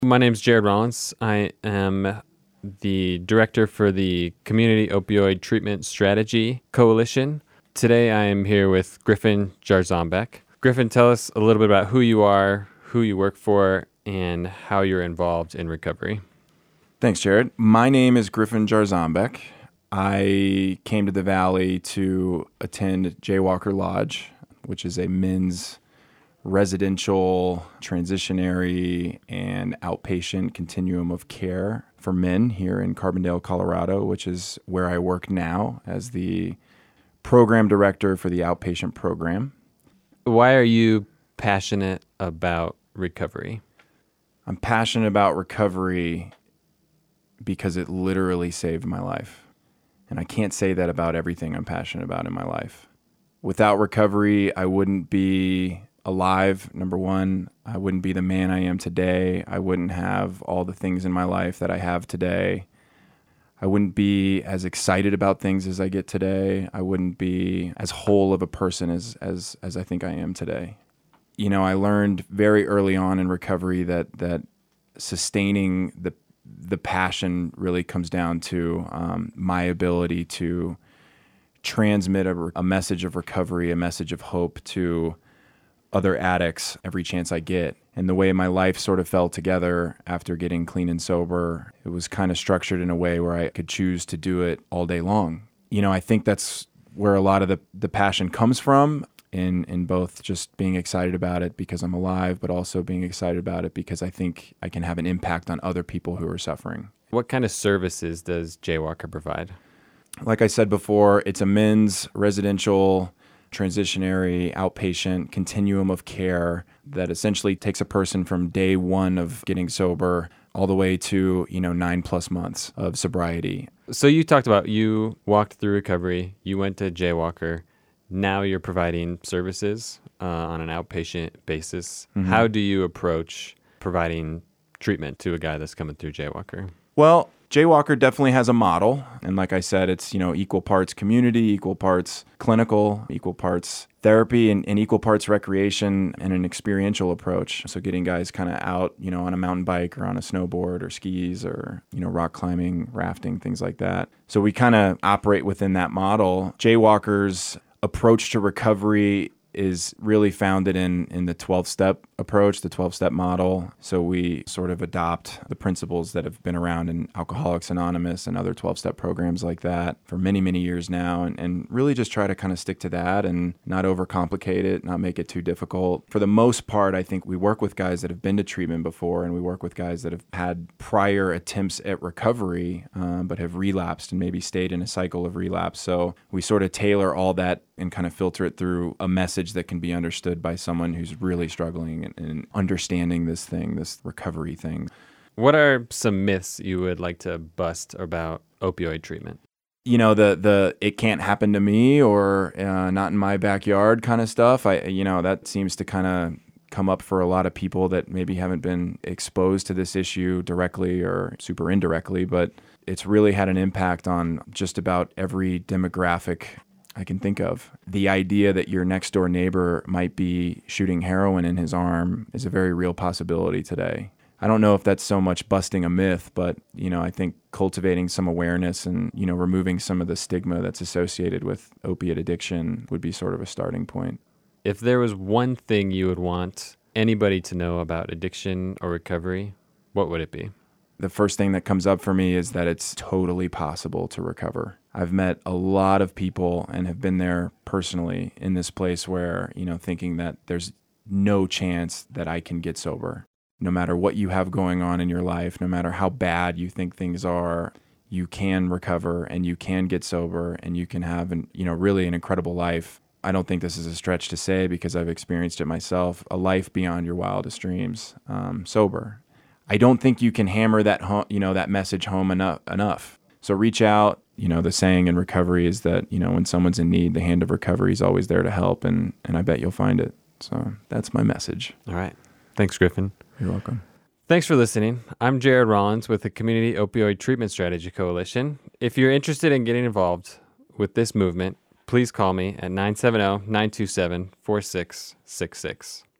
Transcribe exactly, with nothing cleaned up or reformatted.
My name's Jared Rollins. I am the director for the Community Opioid Treatment Strategy Coalition. Today I am here with Griffin Jarzombek. Griffin, tell us a little bit about who you are, who you work for, and how you're involved in recovery. Thanks, Jared. My name is Griffin Jarzombek. I came to the Valley to attend Jaywalker Lodge, which is a men's residential, transitionary, and outpatient continuum of care for men here in Carbondale, Colorado, which is where I work now as the program director for the outpatient program. Why are you passionate about recovery? I'm passionate about recovery because it literally saved my life. And I can't say that about everything I'm passionate about in my life. Without recovery, I wouldn't be alive, number one. I wouldn't be the man I am today. I wouldn't have all the things in my life that I have today. I wouldn't be as excited about things as I get today. I wouldn't be as whole of a person as as as I think I am today. You know, I learned very early on in recovery that that sustaining the the passion really comes down to um, my ability to transmit a, a message of recovery, a message of hope to other addicts every chance I get. And the way my life sort of fell together after getting clean and sober, it was kind of structured in a way where I could choose to do it all day long. You know, I think that's where a lot of the, the passion comes from, in, in both just being excited about it because I'm alive, but also being excited about it because I think I can have an impact on other people who are suffering. What kind of services does Jaywalker provide? Like I said before, it's a men's residential, transitionary, outpatient continuum of care that essentially takes a person from day one of getting sober all the way to, you know, nine plus months of sobriety. So you talked about you walked through recovery, you went to Jaywalker, now you're providing services uh, on an outpatient basis. Mm-hmm. How do you approach providing treatment to a guy that's coming through Jaywalker? Well, Jaywalker definitely has a model. And like I said, it's, you know, equal parts community, equal parts clinical, equal parts therapy, and, and equal parts recreation and an experiential approach. So getting guys kind of out, you know, on a mountain bike or on a snowboard or skis or, you know, rock climbing, rafting, things like that. So we kind of operate within that model. Jaywalker's approach to recovery is really founded in in the twelve-step approach, the twelve-step model. So we sort of adopt the principles that have been around in Alcoholics Anonymous and other twelve-step programs like that for many, many years now, and, and really just try to kind of stick to that and not overcomplicate it, not make it too difficult. For the most part, I think we work with guys that have been to treatment before, and we work with guys that have had prior attempts at recovery, um, but have relapsed and maybe stayed in a cycle of relapse. So we sort of tailor all that and kind of filter it through a message that can be understood by someone who's really struggling and, and understanding this thing, this recovery thing. What are some myths you would like to bust about opioid treatment? You know, the the it can't happen to me or uh, not in my backyard kind of stuff. I you know, that seems to kind of come up for a lot of people that maybe haven't been exposed to this issue directly or super indirectly, but it's really had an impact on just about every demographic I can think of. The idea that your next door neighbor might be shooting heroin in his arm is a very real possibility today. I don't know if that's so much busting a myth, but, you know, I think cultivating some awareness and, you know, removing some of the stigma that's associated with opiate addiction would be sort of a starting point. If there was one thing you would want anybody to know about addiction or recovery, what would it be? The first thing that comes up for me is that it's totally possible to recover. I've met a lot of people and have been there personally in this place where, you know, thinking that there's no chance that I can get sober. No matter what you have going on in your life, no matter how bad you think things are, you can recover and you can get sober and you can have, an, you know, really an incredible life. I don't think this is a stretch to say because I've experienced it myself, a life beyond your wildest dreams, um, sober. I don't think you can hammer that home, you know, that message home enough, enough. So reach out. You know, the saying in recovery is that, you know, when someone's in need, the hand of recovery is always there to help, and, and I bet you'll find it. So that's my message. All right. Thanks, Griffin. You're welcome. Thanks for listening. I'm Jared Rollins with the Community Opioid Treatment Strategy Coalition. If you're interested in getting involved with this movement, please call me at nine seven zero, nine two seven, four six six six.